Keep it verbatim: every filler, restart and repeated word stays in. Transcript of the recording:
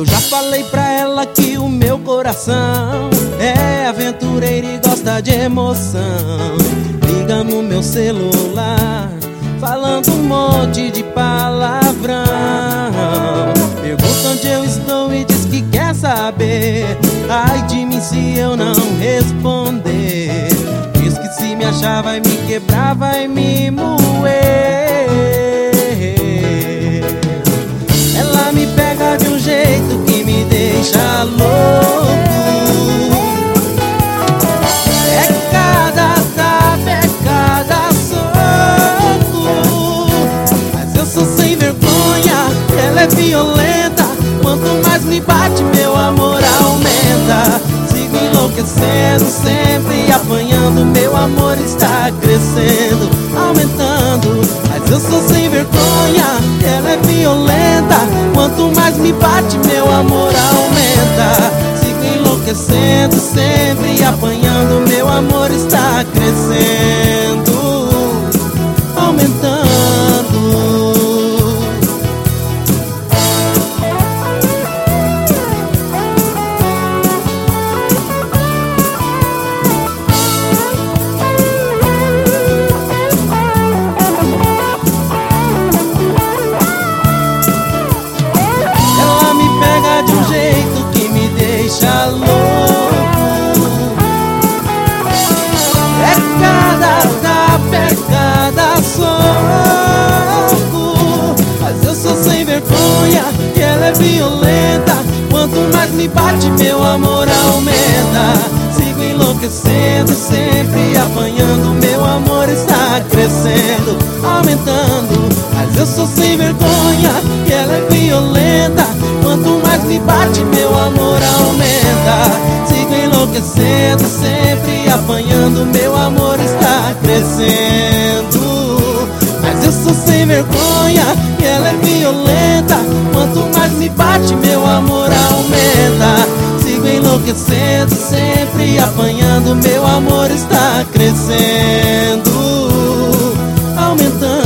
Eu já falei pra ela que o meu coração é aventureiro e gosta de emoção. Liga no meu celular falando um monte de palavrão. Pergunta onde eu estou e diz que quer saber. Ai de mim se eu não responder. Diz que se me achar vai me quebrar, vai me moer. Ela me pega de um jeito que me deixa louco. É cada tapa, é cada soco. Mas eu sou sem vergonha, ela é violenta. Quanto mais me bate, meu amor aumenta. Sigo enlouquecendo, sempre apanhando. Meu amor está crescendo, aumentando. Mas eu sou sem vergonha, ela é violenta. Quanto mais me bate, meu amor aumenta. Sigo enlouquecendo, sempre apanhando. Meu amor está crescendo, aumentando. De um jeito que me deixa louco. É cada tapa, é cada soco. Mas eu sou sem vergonha e ela é violenta. Quanto mais me bate, meu amor aumenta. Sigo enlouquecendo, sempre apanhando. Meu amor está crescendo, aumentando. Mas eu sou sem vergonha e ela é violenta. Quanto mais me bate, meu amor aumenta. Sigo enlouquecendo, sempre apanhando. Meu amor está crescendo. Mas eu sou sem vergonha e ela é violenta. Quanto mais me bate, meu amor aumenta. Sigo enlouquecendo, sempre apanhando. Meu amor está crescendo, aumentando.